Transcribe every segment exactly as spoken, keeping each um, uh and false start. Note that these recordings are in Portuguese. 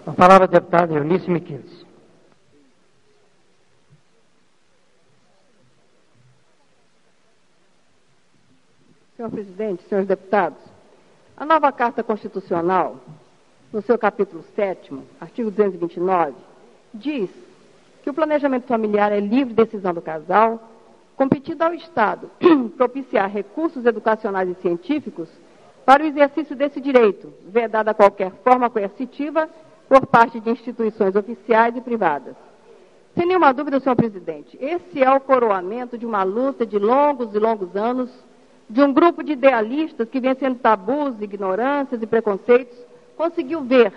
A palavra, deputada Eunice Miquiles. Senhor presidente, senhores deputados, a nova Carta Constitucional, no seu capítulo sétimo, artigo duzentos e vinte e nove, diz que o planejamento familiar é livre decisão do casal, competindo ao Estado propiciar recursos educacionais e científicos para o exercício desse direito, vedada qualquer forma coercitiva por parte de instituições oficiais e privadas. Sem nenhuma dúvida, senhor presidente, esse é o coroamento de uma luta de longos e longos anos, de um grupo de idealistas que, vencendo tabus, ignorâncias e preconceitos, conseguiu ver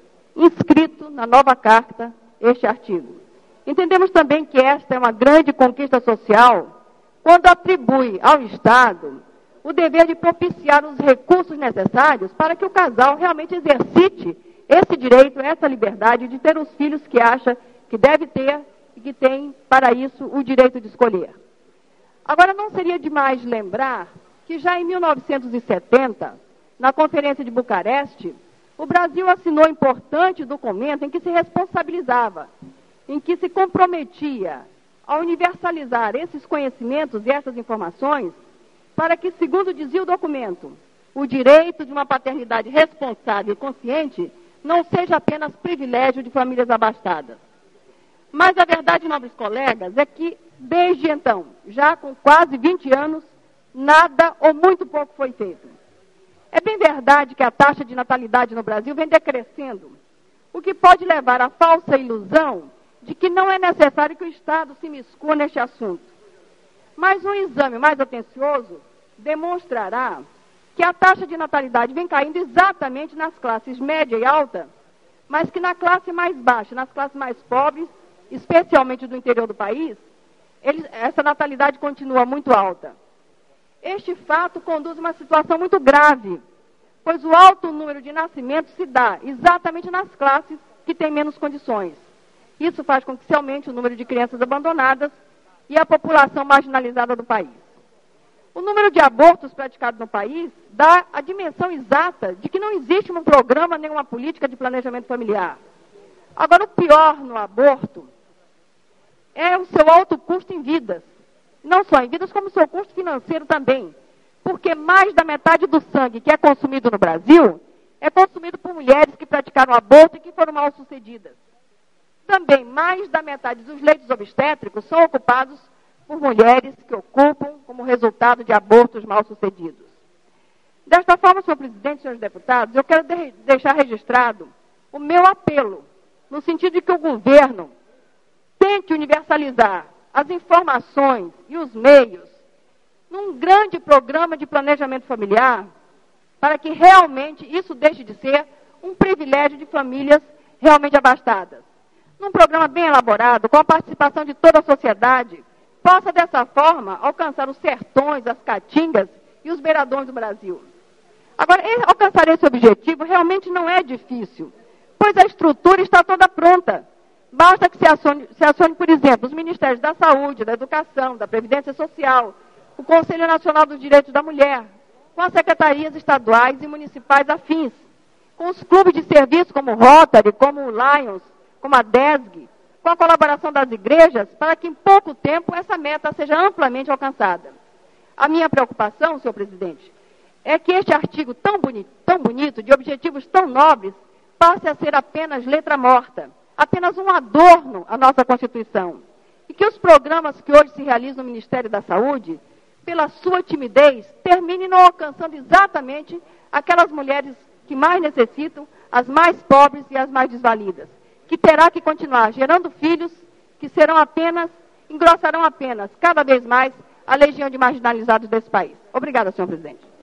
inscrito na nova Carta este artigo. Entendemos também que esta é uma grande conquista social quando atribui ao Estado o dever de propiciar os recursos necessários para que o casal realmente exercite esse direito, essa liberdade de ter os filhos que acha que deve ter e que tem, para isso, o direito de escolher. Agora, não seria demais lembrar que já em mil novecentos e setenta, na Conferência de Bucareste, o Brasil assinou um importante documento em que se responsabilizava, em que se comprometia a universalizar esses conhecimentos e essas informações para que, segundo dizia o documento, o direito de uma paternidade responsável e consciente não seja apenas privilégio de famílias abastadas. Mas a verdade, nobres colegas, é que, desde então, já com quase vinte anos, nada ou muito pouco foi feito. É bem verdade que a taxa de natalidade no Brasil vem decrescendo, o que pode levar à falsa ilusão de que não é necessário que o Estado se miscua neste assunto. Mas um exame mais atencioso demonstrará que a taxa de natalidade vem caindo exatamente nas classes média e alta, mas que na classe mais baixa, nas classes mais pobres, especialmente do interior do país, ele, essa natalidade continua muito alta. Este fato conduz a uma situação muito grave, pois o alto número de nascimentos se dá exatamente nas classes que têm menos condições. Isso faz com que se aumente o número de crianças abandonadas e a população marginalizada do país. O número de abortos praticados no país dá a dimensão exata de que não existe um programa nem uma política de planejamento familiar. Agora, o pior no aborto é o seu alto custo em vidas. Não só em vidas, como o seu custo financeiro também. Porque mais da metade do sangue que é consumido no Brasil é consumido por mulheres que praticaram aborto e que foram mal sucedidas. Também mais da metade dos leitos obstétricos são ocupados por mulheres que ocupam como resultado de abortos mal sucedidos. Desta forma, senhor presidente, senhores deputados, eu quero de- deixar registrado o meu apelo, no sentido de que o governo tente universalizar as informações e os meios num grande programa de planejamento familiar, para que realmente isso deixe de ser um privilégio de famílias realmente abastadas. Num programa bem elaborado, com a participação de toda a sociedade, possa dessa forma alcançar os sertões, as caatingas e os beiradões do Brasil. Agora, alcançar esse objetivo realmente não é difícil, pois a estrutura está toda pronta. Basta que se acione, se acione, por exemplo, os Ministérios da Saúde, da Educação, da Previdência Social, o Conselho Nacional dos Direitos da Mulher, com as secretarias estaduais e municipais afins, com os clubes de serviço como o Rotary, como o Lions, como a D E S G, com a colaboração das igrejas, para que em pouco tempo essa meta seja amplamente alcançada. A minha preocupação, senhor presidente, é que este artigo tão bonito, tão bonito, de objetivos tão nobres, passe a ser apenas letra morta, apenas um adorno à nossa Constituição. E que os programas que hoje se realizam no Ministério da Saúde, pela sua timidez, terminem não alcançando exatamente aquelas mulheres que mais necessitam, as mais pobres e as mais desvalidas, que terá que continuar gerando filhos que serão apenas, engrossarão apenas, cada vez mais, a legião de marginalizados desse país. Obrigada, senhor presidente.